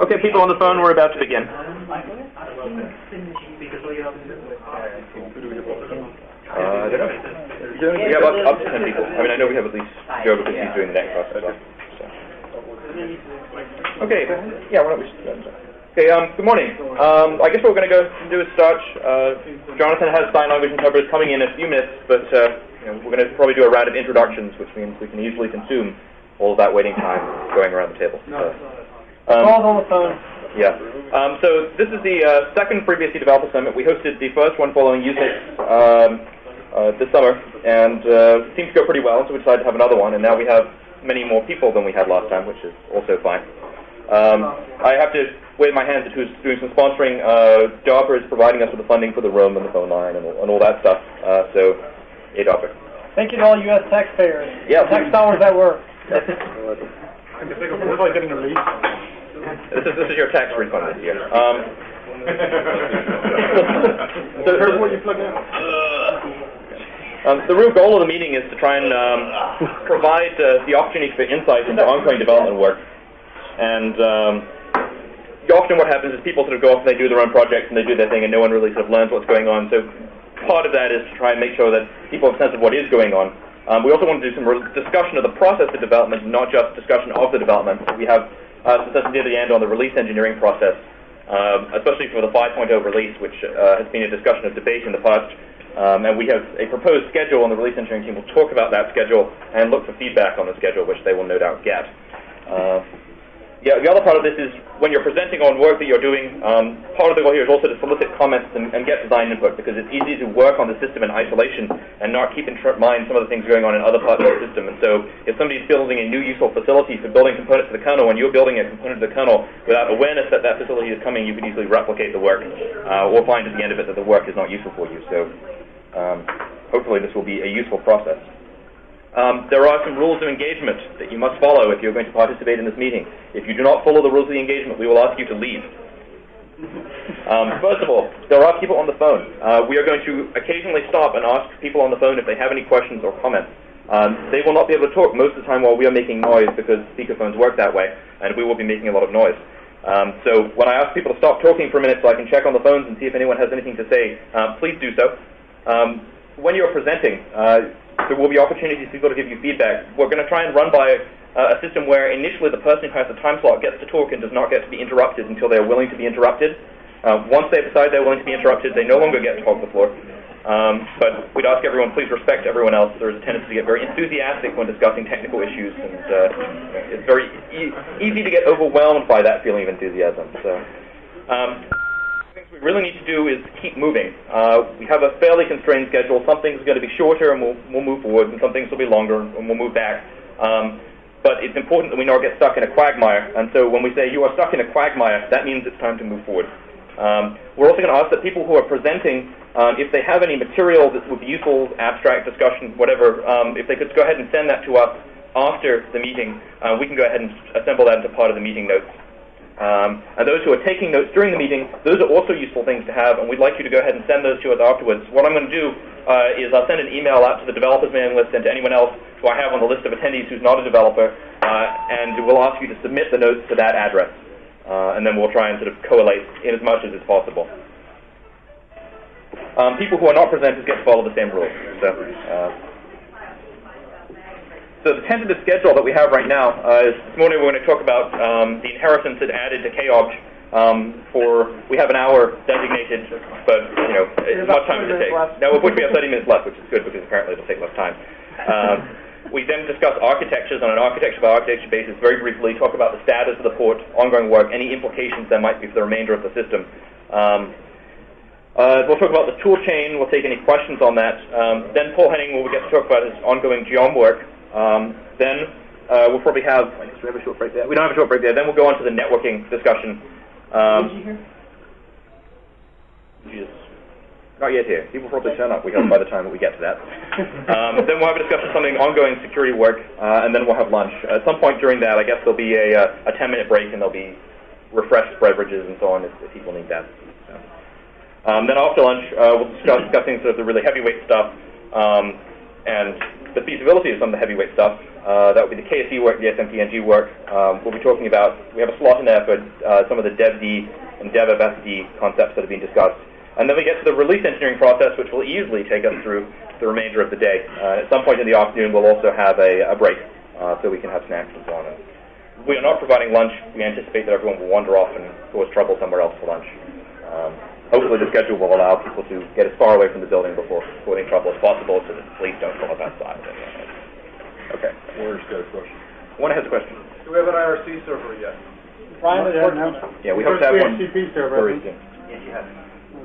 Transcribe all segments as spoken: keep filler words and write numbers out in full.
Okay, people on the phone, we're about to begin. Uh, I don't know. We have up, up to ten people. I mean, I know we have at least Joe because he's doing the next class as well. So. Okay, yeah, why don't we start? Okay, um, good morning. Um, I guess what we're going to go do is start. Uh, Jonathan has sign language interpreters coming in in a few minutes, but uh, you know, we're going to probably do a round of introductions, which means we can easily consume all of that waiting time going around the table. So. Um, Called on the phone. Yeah. Um, so this is the uh, second FreeBSD Developer Summit. We hosted the first one following U six um, uh, this summer, and uh, it seemed to go pretty well, so we decided to have another one, and now we have many more people than we had last time, which is also fine. Um, I have to wave my hands at who's doing some sponsoring. Uh, DARPA is providing us with the funding for the room and the phone line and, and all that stuff, uh, so hey, DARPA. Thank you to all U S taxpayers. Yeah. Tax dollars at work. Yep. I can think of where getting a release. This is this is your tax refund this year. Um, so here's what you plug in. Um, the real goal of the meeting is to try and um, provide uh, the opportunity for insight into ongoing development work. And um, often what happens is people sort of go off and they do their own projects and they do their thing, and no one really sort of learns what's going on. So part of that is to try and make sure that people have a sense of what is going on. Um, we also want to do some re- discussion of the process of development, not just discussion of the development. We have uh, some sessions near the end on the release engineering process, um, especially for the five point oh release, which uh, has been a discussion of debate in the past. Um, and we have a proposed schedule, and the release engineering team will talk about that schedule and look for feedback on the schedule, which they will no doubt get. Uh, Yeah, the other part of this is when you're presenting on work that you're doing, um, part of the goal here is also to solicit comments and, and get design input, because it's easy to work on the system in isolation and not keep in mind some of the things going on in other parts of the system. And so if somebody's building a new useful facility for building components to the kernel, and you're building a component to the kernel without awareness that that facility is coming, you could easily replicate the work uh, or find at the end of it that the work is not useful for you. So um, hopefully this will be a useful process. Um, there are some rules of engagement that you must follow if you're going to participate in this meeting. If you do not follow the rules of the engagement, we will ask you to leave. Um, first of all, there are people on the phone. Uh, we are going to occasionally stop and ask people on the phone if they have any questions or comments. Um, they will not be able to talk most of the time while we are making noise, because speakerphones work that way, and we will be making a lot of noise. Um, so when I ask people to stop talking for a minute so I can check on the phones and see if anyone has anything to say, uh, please do so. Um, when you're presenting, uh, there will be opportunities for people to give you feedback. We're going to try and run by uh, a system where initially the person who has the time slot gets to talk and does not get to be interrupted until they're willing to be interrupted. Uh, once they decide they're willing to be interrupted, they no longer get to hog the floor. Um, but we'd ask everyone, please respect everyone else. There's a tendency to get very enthusiastic when discussing technical issues, and uh, it's very e- easy to get overwhelmed by that feeling of enthusiasm. So. Um, we really need to do is keep moving. Uh, we have a fairly constrained schedule. Some things are going to be shorter and we'll, we'll move forward, and some things will be longer and we'll move back. Um, but it's important that we not get stuck in a quagmire. And so when we say you are stuck in a quagmire, that means it's time to move forward. Um, we're also going to ask that people who are presenting, um, if they have any material that would be useful, abstract discussion, whatever, um, if they could go ahead and send that to us after the meeting, uh, we can go ahead and assemble that into part of the meeting notes. Um, and those who are taking notes during the meeting, those are also useful things to have, and we'd like you to go ahead and send those to us afterwards. What I'm going to do uh, is I'll send an email out to the developers mailing list and to anyone else who I have on the list of attendees who's not a developer, uh, and we'll ask you to submit the notes to that address, uh, and then we'll try and sort of collate in as much as is possible. Um, people who are not presenters get to follow the same rules. So, uh, So the tentative schedule that we have right now uh, is this morning we're going to talk about um, the inheritance that's added to K-Obj. Um, for we have an hour designated, but you know it's much time to take. Left. Now we have thirty minutes left, which is good because apparently it'll take less time. Um, we then discuss architectures on an architecture by architecture basis, very briefly. Talk about the status of the port, ongoing work, any implications there might be for the remainder of the system. Um, Uh, we'll talk about the tool chain. We'll take any questions on that. Um, then Paul Henning will get to talk about his ongoing geom work. Um, then uh, we'll probably have, I guess we have a short break there. We don't have a short break there. Then we'll go on to the networking discussion. Um, Did you hear? Jesus. Not yet here. He will probably turn up we have by the time that we get to that. Um, then we'll have a discussion of something ongoing security work, uh, and then we'll have lunch. At some point during that, I guess there'll be a, uh, a ten-minute break, and there'll be refreshed beverages and so on if, if people need that. So. Um, then after lunch, uh, we'll discuss discussing sort of the really heavyweight stuff, um, and the feasibility of some of the heavyweight stuff. Uh, that would be the K S E work, the S M T N G work. Um, we'll be talking about, we have a slot in there for uh, some of the DevD and DevFSD concepts that have been discussed. And then we get to the release engineering process, which will easily take us through the remainder of the day. Uh, at some point in the afternoon, we'll also have a, a break, uh, so we can have snacks and so on. And we are not providing lunch. We anticipate that everyone will wander off and cause trouble somewhere else for lunch. Um, hopefully the schedule will allow people to get as far away from the building before causing trouble as possible, so that the police don't come up outside. Okay. Warren's got a question. One has a question. Do we have an I R C server yet? Ryan is working on it. Yeah, we hope to have one H T T P server. very soon. Yes, you have.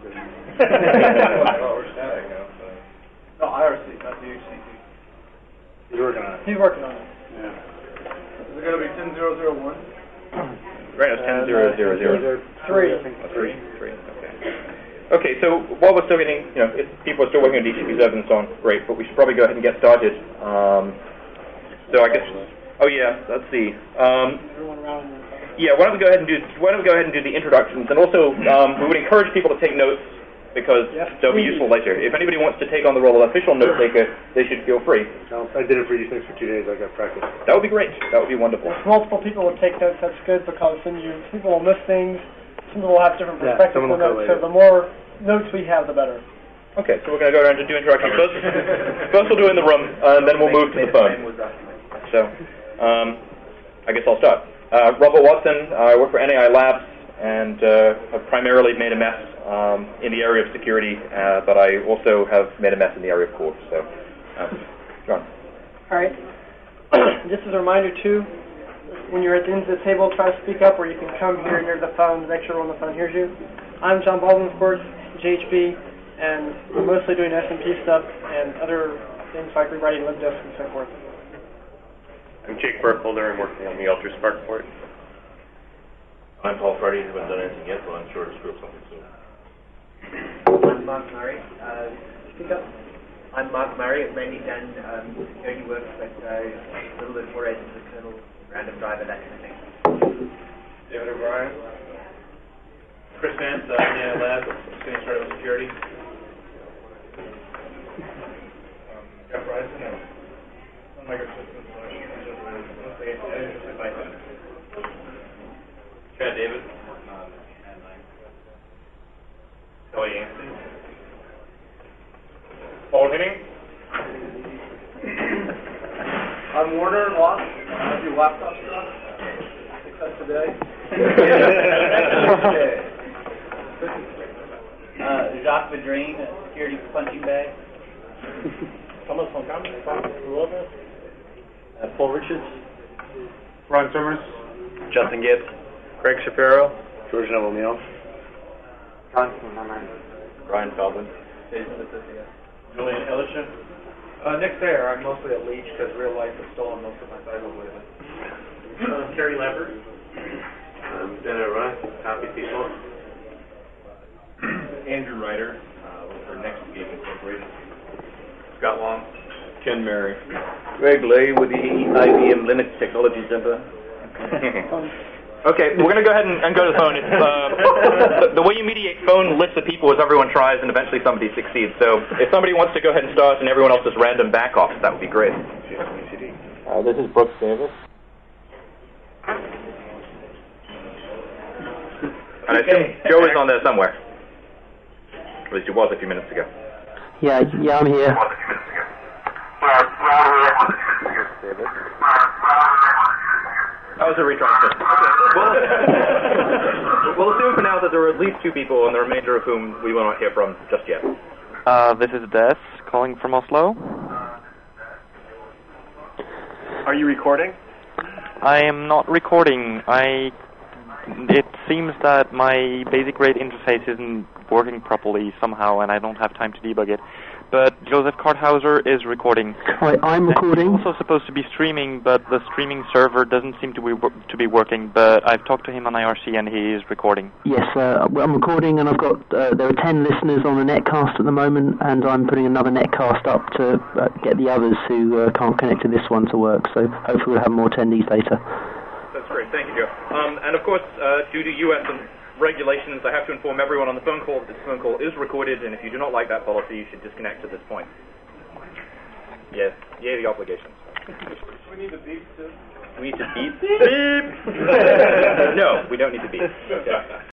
Oh, we're static now. So. No, I R C, not the H T T P. He's working on it. He's working on it. Yeah. Is it going to be ten zero zero one? Right, it's ten zero zero zero. Three. Oh, three. Three. Okay. Okay. So while we're still getting, you know, if people are still working on D H C P seven and so on, great. But we should probably go ahead and get started. Um, so I guess. Oh yeah. Let's see. Um, Everyone around. yeah. Why don't we go ahead and do? Why don't we go ahead and do the introductions? And also, um, we would encourage people to take notes because Yes, they'll be please. useful later. If anybody wants to take on the role of official note taker, they should feel free. No, I did it for you. Thanks for two days. I got practice. That would be great. That would be wonderful. If multiple people would take notes, that's good because then you people will miss things. Some people will have different Yeah, perspectives someone on will notes. go So the more notes we have, the better. Okay, so we're going to go around and do introductions. First, first we'll do in the room, uh, and then we'll move to the phone. So, um, I guess I'll start. Uh, Robert Watson, uh, I work for N A I Labs, and uh, have primarily made a mess um, in the area of security, uh, but I also have made a mess in the area of code. So, uh, John. All right. Just as a reminder, too, when you're at the end of the table, try to speak up, or you can come here near the phone to make sure everyone on the phone hears you. I'm John Baldwin, of course, J H B, and we're mostly doing S M T stuff and other things like rewriting libdisk and so forth. I'm Jake Burkholder. I'm working on the Ultra Spark port. I'm Paul Freddy. I haven't done anything yet, but I'm sure to screw up something soon. I'm Mark Murray. Uh, Speak up. I'm Mark Murray. I've mainly done um, security work, but uh, a little bit more into the kernel, random driver, that kind of thing. David O'Brien. Chris Vance, uh, N A I Labs, getting started with security. Um, Jeff Bryson, I'm on microsystems, mostly interested by Python. Chad David, working on N nine. Kelly Yancey. Paul Henning. I'm Warner Lost. I do laptop stuff. Except today. Uh, Jacques Vadrine, security punching bag. Thomas von Kamen, who was it? Uh, Paul Richards. Ron Summers. Justin Gibbs. Greg Shapiro. George Neville Neal. Ryan Feldman. Julian Ellishan. Uh, Nick Thayer. I'm mostly a leech because real life has stolen most of my titles lately. Uh, Kerry Lambert. Um, Dennis Russ. Copy people. Andrew Ryder, uh, work for Next Game Incorporated. Scott Long. Ken Mary. Greg Lay with the I B M Linux Technology Center. Okay, we're going to go ahead and, and go to the phone. It's, uh, the, the way you mediate phone lists of people is everyone tries and eventually somebody succeeds. So if somebody wants to go ahead and start and everyone else is random back-off, that would be great. Uh, this is Brooks Davis. And I assume Joe is on there somewhere. At least he was a few minutes ago. Yeah, yeah, I'm here. That was a retraction. Okay, well, we'll assume for now that there are at least two people, and the remainder of whom we will not hear from just yet. Uh, this is Des, calling from Oslo. Are you recording? I am not recording. I. It seems that my basic rate interface isn't working properly somehow, and I don't have time to debug it. But Joseph Karthauser is recording. Right, I'm recording. He's also supposed to be streaming, but the streaming server doesn't seem to be to be working. But I've talked to him on I R C, and he is recording. Yes, uh, I'm recording, and I've got uh, there are ten listeners on the netcast at the moment, and I'm putting another netcast up to uh, get the others who uh, can't connect to this one to work. So hopefully we'll have more attendees later. That's great. Thank you, Joe. Um, and of course, uh, due to U S regulations, I have to inform everyone on the phone call that this phone call is recorded, and if you do not like that policy, you should disconnect at this point. Yes. Yay, the obligations. We need a beep too. We need to beep. Beep! No, we don't need to beep. Okay.